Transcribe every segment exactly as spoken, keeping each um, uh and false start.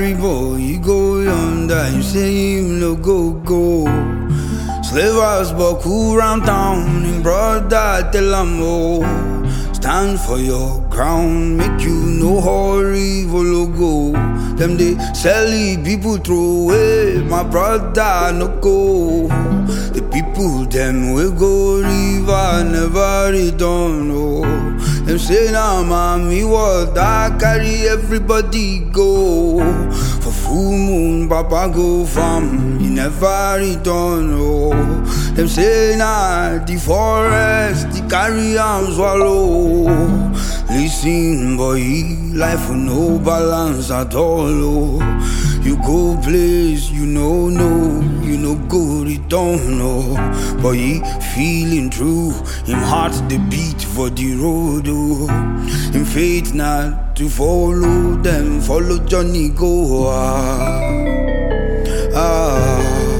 carry boy, you go yonder, you say him no go go. Slavers buckle round town, in brother tell them oh. Stand for your ground, make you no hurry, follow go. Them they sell it, people throw away, my brother no go. The people them will go river, never return, oh. Them say now, nah, mommy, what I carry everybody go. For full moon, Papa go from, he never return, oh. Them say nah, the forest, the carry am swallow. Listen, boy, life with no balance at all, oh. You go place, you know, no, you know, go return, no. But he feeling true, him heart the beat for the road, oh. Him faith not to follow them, follow Johnny go, ah, ah,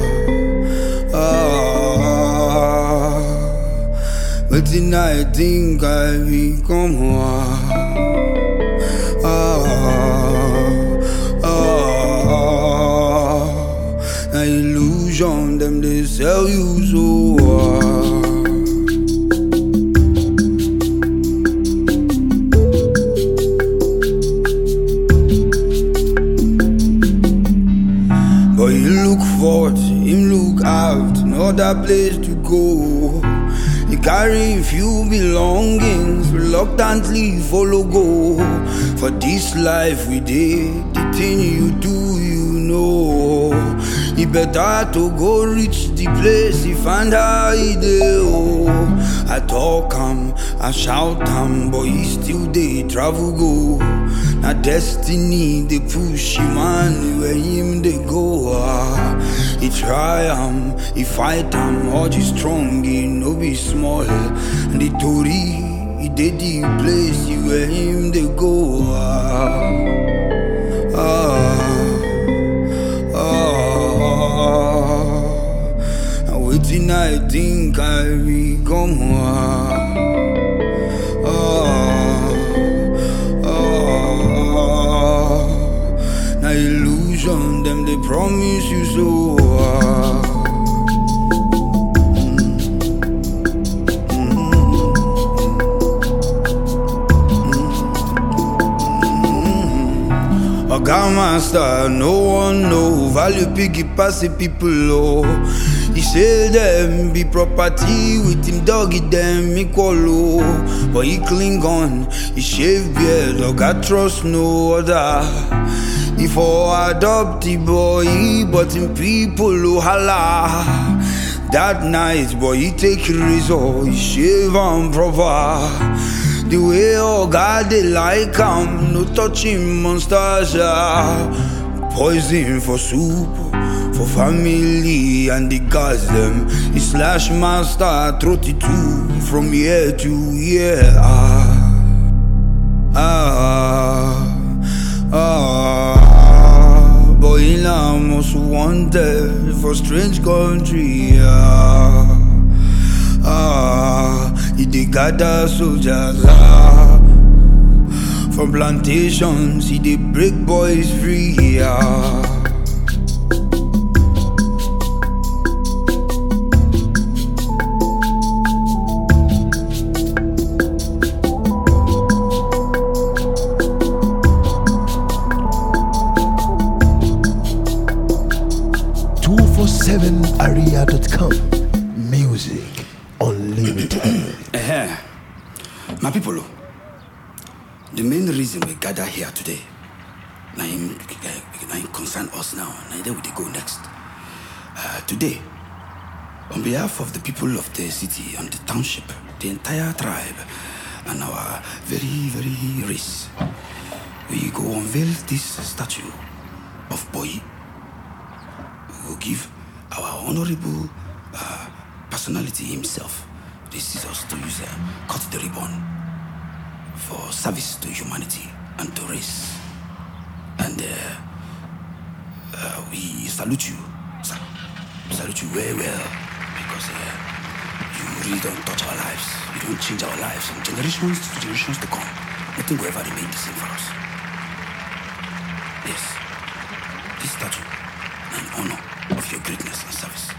ah. But then I think I become, ah, ah. Illusion, them they sell you so hard. But you look forward, him look out, no other place to go. He carry few belongings, reluctantly follow go. For this life we did, the thing you do, you know. He better to go reach the place he find how he dey, oh. I talk him, I shout him, but he still dey travel go. Na destiny they push him man where him they go, ah. He try him, he fight him, all the strong he no be small. And the Tory, he did the place where him they go, ah, ah. Waiting, I think I become one. Oh, oh, now illusion, them they promise you so. Oga master, no one know. Value piggy pass the people low. He say them be property with him doggy them equal low. But he cling on, he shave beard, Oga trust no other. He for adopt the boy, but him people lo holla. That night, boy, he take razor, he shave and proper. The way Oga they like him, no touching monsters, yeah. Poison for soup, for family and the gods them. He slash master thirty-two from year to year. Ah, ah, ah. Boy now most wanted for strange country. Ah, ah. He dey gather soldiers, ah. From plantations, he dey break boys free, ah. two forty-seven area dot com. Music unlimited. Uh-huh. My people, the main reason we gather here today, now him, now him concern us now, now there we go next. Uh, today, on behalf of the people of the city and the township, the entire tribe, and our very, very race, we go unveil this statue of Boy. We will give our honorable uh, personality himself the scissors to use uh, cut the ribbon for service to humanity and to race. And uh, uh, we salute you, sir. We salute you very well because uh, you really don't touch our lives. You don't change our lives. And generations to generations to come, nothing will ever remain the same for us. Yes. statue and in honor of your greatness and service.